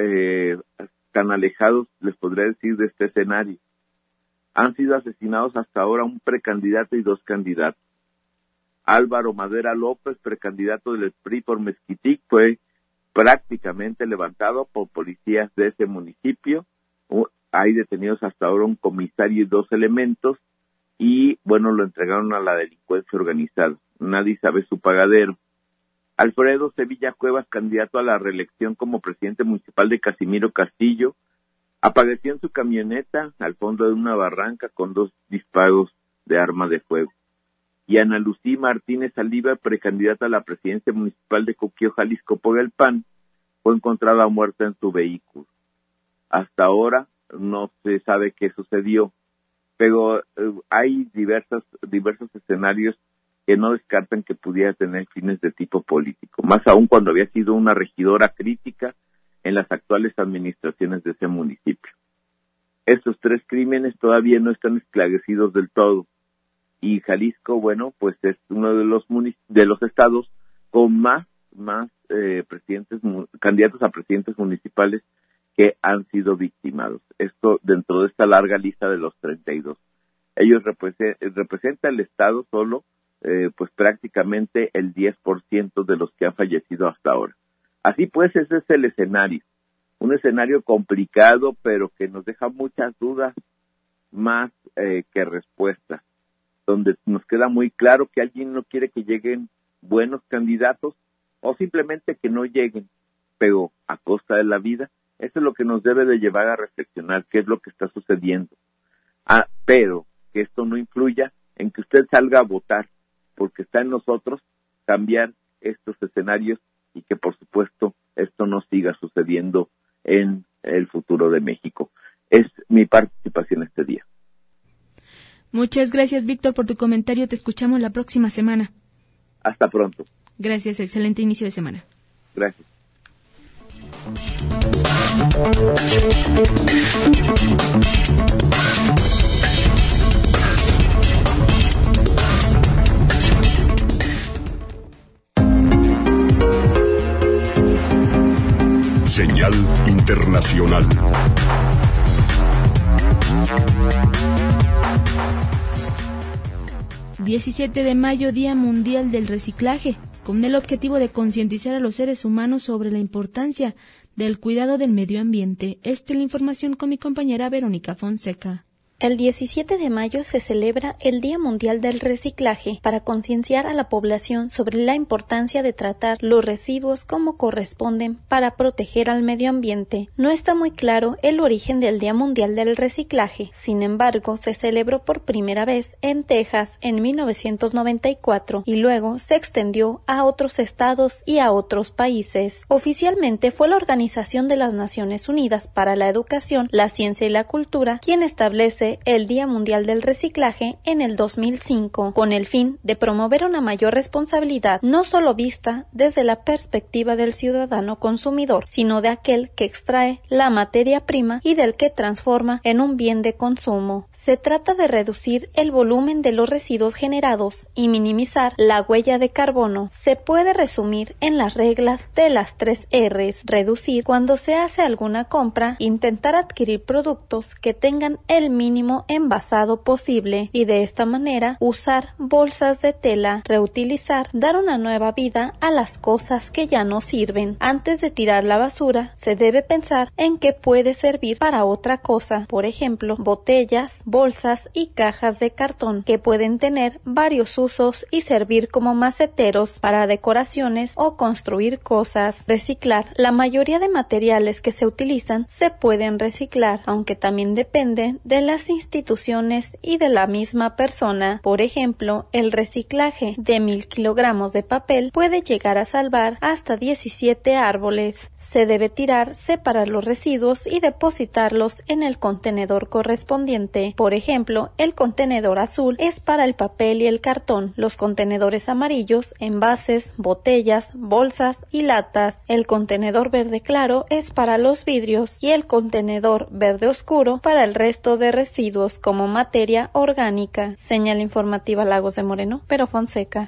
tan alejados, les podría decir, de este escenario. Han sido asesinados hasta ahora un precandidato y 2 candidatos. Álvaro Madera López, precandidato del PRI por Mezquitic, fue prácticamente levantado por policías de ese municipio. Hay detenidos hasta ahora un comisario y 2 elementos y, lo entregaron a la delincuencia organizada. Nadie sabe su pagadero. Alfredo Sevilla Cuevas, candidato a la reelección como presidente municipal de Casimiro Castillo, apareció en su camioneta al fondo de una barranca con 2 disparos de arma de fuego. Y Ana Lucía Martínez Saliva, precandidata a la presidencia municipal de Coquío, Jalisco por el PAN, fue encontrada muerta en su vehículo. Hasta ahora no se sabe qué sucedió, pero hay diversos escenarios que no descartan que pudiera tener fines de tipo político, más aún cuando había sido una regidora crítica en las actuales administraciones de ese municipio. Estos 3 crímenes todavía no están esclarecidos del todo, y Jalisco, es uno de los estados con más candidatos a presidentes municipales que han sido victimados. Esto dentro de esta larga lista de los 32. Ellos representan el estado solo, prácticamente el 10% de los que han fallecido hasta ahora. Así pues, ese es el escenario. Un escenario complicado, pero que nos deja muchas dudas más que respuestas, donde nos queda muy claro que alguien no quiere que lleguen buenos candidatos o simplemente que no lleguen, pero a costa de la vida. Eso es lo que nos debe de llevar a reflexionar qué es lo que está sucediendo. Pero que esto no influya en que usted salga a votar, porque está en nosotros cambiar estos escenarios y que, por supuesto, esto no siga sucediendo en el futuro de México. Es mi participación este día. Muchas gracias, Víctor, por tu comentario. Te escuchamos la próxima semana. Hasta pronto. Gracias, excelente inicio de semana. Gracias. Señal internacional. ...17 de mayo, Día Mundial del Reciclaje, con el objetivo de concientizar a los seres humanos sobre la importancia del cuidado del medio ambiente. Esta es la información con mi compañera Verónica Fonseca. El 17 de mayo se celebra el Día Mundial del Reciclaje para concienciar a la población sobre la importancia de tratar los residuos como corresponden para proteger al medio ambiente. No está muy claro el origen del Día Mundial del Reciclaje. Sin embargo, se celebró por primera vez en Texas en 1994 y luego se extendió a otros estados y a otros países. Oficialmente fue la Organización de las Naciones Unidas para la Educación, la Ciencia y la Cultura quien establece el Día Mundial del Reciclaje en el 2005, con el fin de promover una mayor responsabilidad, no solo vista desde la perspectiva del ciudadano consumidor, sino de aquel que extrae la materia prima y del que transforma en un bien de consumo. Se trata de reducir el volumen de los residuos generados y minimizar la huella de carbono. Se puede resumir en las reglas de las 3 R's: reducir cuando se hace alguna compra, intentar adquirir productos que tengan el mínimo mínimo envasado posible y de esta manera usar bolsas de tela, reutilizar, dar una nueva vida a las cosas que ya no sirven. Antes de tirar la basura, se debe pensar en qué puede servir para otra cosa, por ejemplo, botellas, bolsas y cajas de cartón, que pueden tener varios usos y servir como maceteros para decoraciones o construir cosas. Reciclar. La mayoría de materiales que se utilizan se pueden reciclar, aunque también depende de las instituciones y de la misma persona. Por ejemplo, el reciclaje de 1000 kilogramos de papel puede llegar a salvar hasta 17 árboles. Se debe tirar, separar los residuos y depositarlos en el contenedor correspondiente. Por ejemplo, el contenedor azul es para el papel y el cartón, los contenedores amarillos, envases, botellas, bolsas y latas. El contenedor verde claro es para los vidrios y el contenedor verde oscuro para el resto de residuos como materia orgánica. Señal informativa Lagos de Moreno, Pero Fonseca.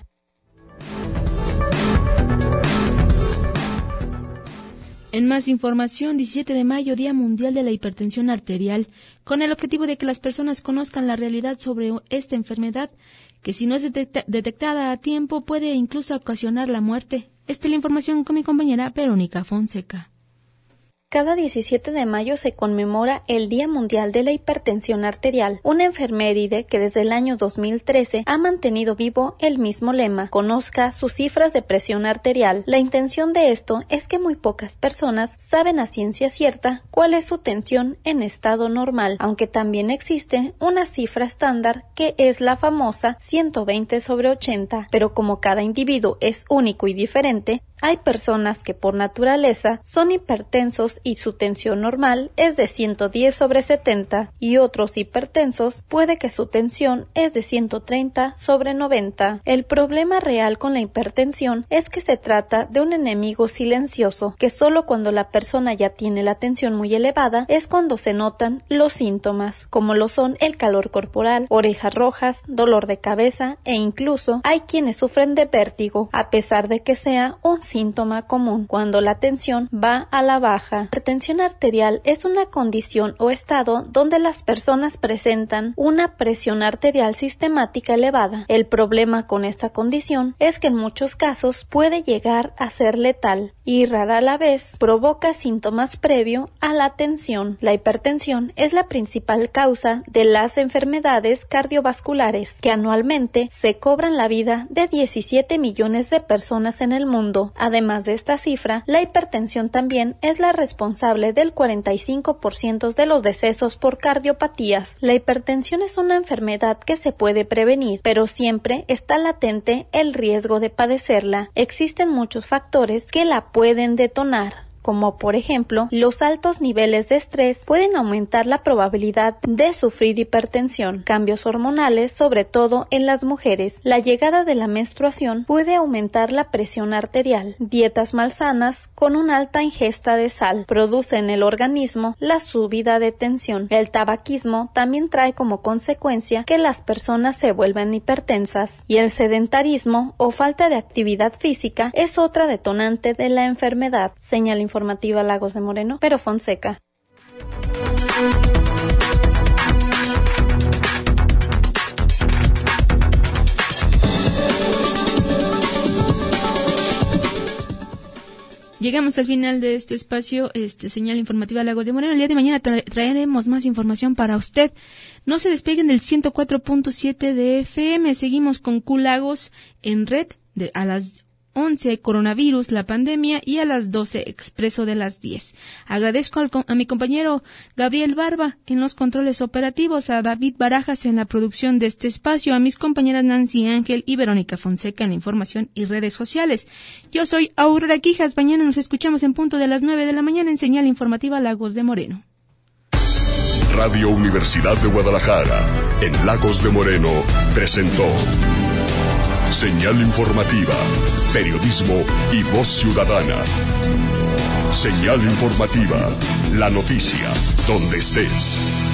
En más información, 17 de mayo, Día Mundial de la Hipertensión Arterial, con el objetivo de que las personas conozcan la realidad sobre esta enfermedad, que si no es detectada a tiempo puede incluso ocasionar la muerte. Esta es la información con mi compañera Verónica Fonseca. Cada 17 de mayo se conmemora el Día Mundial de la Hipertensión Arterial, una efeméride que desde el año 2013 ha mantenido vivo el mismo lema: conozca sus cifras de presión arterial. La intención de esto es que muy pocas personas saben a ciencia cierta cuál es su tensión en estado normal, aunque también existe una cifra estándar que es la famosa 120/80, pero como cada individuo es único y diferente, hay personas que por naturaleza son hipertensos y su tensión normal es de 110/70 y otros hipertensos puede que su tensión es de 130/90. El problema real con la hipertensión es que se trata de un enemigo silencioso, que solo cuando la persona ya tiene la tensión muy elevada es cuando se notan los síntomas, como lo son el calor corporal, orejas rojas, dolor de cabeza e incluso hay quienes sufren de vértigo, a pesar de que sea un síntoma común cuando la tensión va a la baja. La hipertensión arterial es una condición o estado donde las personas presentan una presión arterial sistemática elevada. El problema con esta condición es que en muchos casos puede llegar a ser letal y rara a la vez provoca síntomas previo a la tensión. La hipertensión es la principal causa de las enfermedades cardiovasculares que anualmente se cobran la vida de 17 millones de personas en el mundo. Además de esta cifra, la hipertensión también es la responsable del 45% de los decesos por cardiopatías. La hipertensión es una enfermedad que se puede prevenir, pero siempre está latente el riesgo de padecerla. Existen muchos factores que la pueden detonar, como por ejemplo, los altos niveles de estrés pueden aumentar la probabilidad de sufrir hipertensión, cambios hormonales, sobre todo en las mujeres, la llegada de la menstruación puede aumentar la presión arterial, dietas malsanas con una alta ingesta de sal producen en el organismo la subida de tensión, el tabaquismo también trae como consecuencia que las personas se vuelvan hipertensas y el sedentarismo o falta de actividad física es otra detonante de la enfermedad. Señal informativa Lagos de Moreno, Pero Fonseca. Llegamos al final de este espacio, señal informativa Lagos de Moreno. El día de mañana traeremos más información para usted. No se despeguen del 104.7 de FM. Seguimos con Q Lagos en red a las 11 coronavirus, la pandemia, y a las 12 expreso de las 10. Agradezco a mi compañero Gabriel Barba en los controles operativos, a David Barajas en la producción de este espacio, a mis compañeras Nancy Ángel y Verónica Fonseca en la información y redes sociales. Yo soy Aurora Quijas. Mañana nos escuchamos en punto de las 9 de la mañana en señal informativa Lagos de Moreno. Radio Universidad de Guadalajara, en Lagos de Moreno, presentó Señal informativa, periodismo y voz ciudadana. Señal informativa, la noticia, donde estés.